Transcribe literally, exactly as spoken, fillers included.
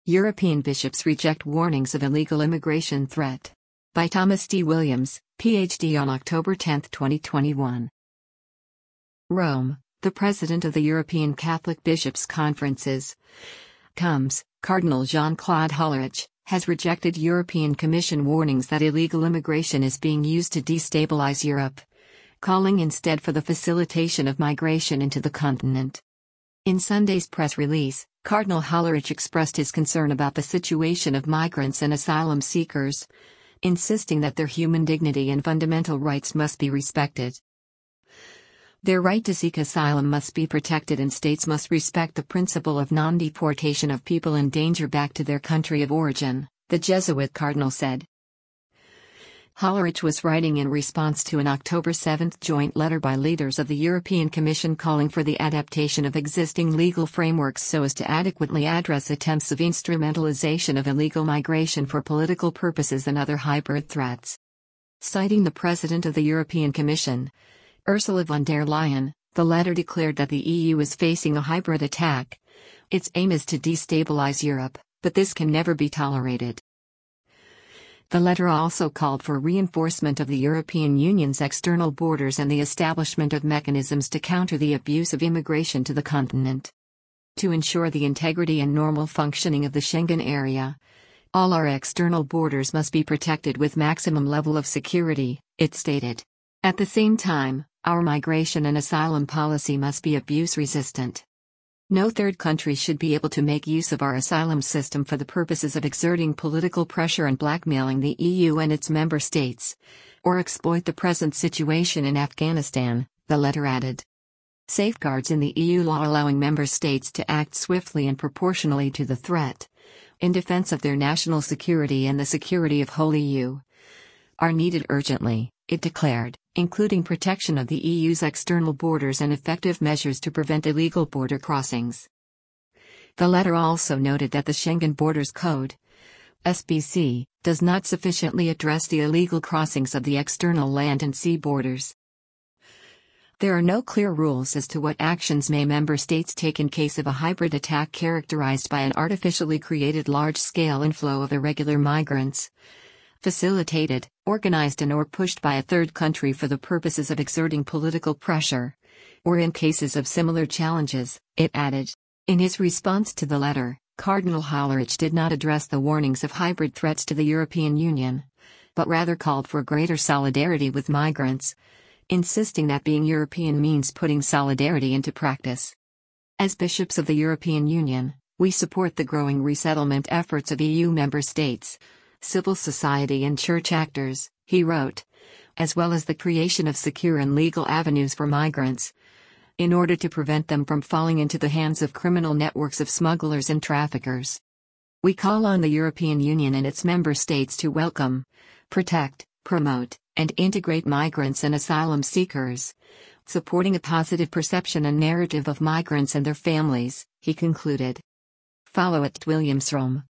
European bishops reject warnings of illegal immigration threat. By Thomas D. Williams, P H D on October tenth, twenty twenty-one. Rome, the President of the European Catholic Bishops' Conferences, C U M S, Cardinal Jean-Claude Hollerich, has rejected European Commission warnings that illegal immigration is being used to destabilize Europe, calling instead for the facilitation of migration into the continent. In Sunday's press release, Cardinal Hollerich expressed his concern about the situation of migrants and asylum seekers, insisting that their human dignity and fundamental rights must be respected. Their right to seek asylum must be protected, and states must respect the principle of non-deportation of people in danger back to their country of origin, the Jesuit cardinal said. Hollerich was writing in response to an October seventh joint letter by leaders of the European Commission calling for the adaptation of existing legal frameworks so as to adequately address attempts of instrumentalization of illegal migration for political purposes and other hybrid threats. Citing the President of the European Commission, Ursula von der Leyen, the letter declared that the E U is facing a hybrid attack. Its aim is to destabilize Europe, but this can never be tolerated. The letter also called for reinforcement of the European Union's external borders and the establishment of mechanisms to counter the abuse of immigration to the continent. To ensure the integrity and normal functioning of the Schengen area, all our external borders must be protected with maximum level of security, it stated. At the same time, our migration and asylum policy must be abuse-resistant. No third country should be able to make use of our asylum system for the purposes of exerting political pressure and blackmailing the E U and its member states, or exploit the present situation in Afghanistan, the letter added. Safeguards in the E U law allowing member states to act swiftly and proportionally to the threat, in defense of their national security and the security of whole E U, are needed urgently, it declared, including protection of the E U's external borders and effective measures to prevent illegal border crossings. The letter also noted that the Schengen Borders Code, S B C, does not sufficiently address the illegal crossings of the external land and sea borders. There are no clear rules as to what actions may member states take in case of a hybrid attack characterized by an artificially created large-scale inflow of irregular migrants, facilitated, organized and or pushed by a third country for the purposes of exerting political pressure, or in cases of similar challenges, it added. In his response to the letter, Cardinal Hollerich did not address the warnings of hybrid threats to the European Union, but rather called for greater solidarity with migrants, insisting that being European means putting solidarity into practice. As bishops of the European Union, we support the growing resettlement efforts of E U member states, civil society and church actors, he wrote, as well as the creation of secure and legal avenues for migrants, in order to prevent them from falling into the hands of criminal networks of smugglers and traffickers. We call on the European Union and its member states to welcome, protect, promote, and integrate migrants and asylum seekers, supporting a positive perception and narrative of migrants and their families, he concluded. Follow at Williams Rome.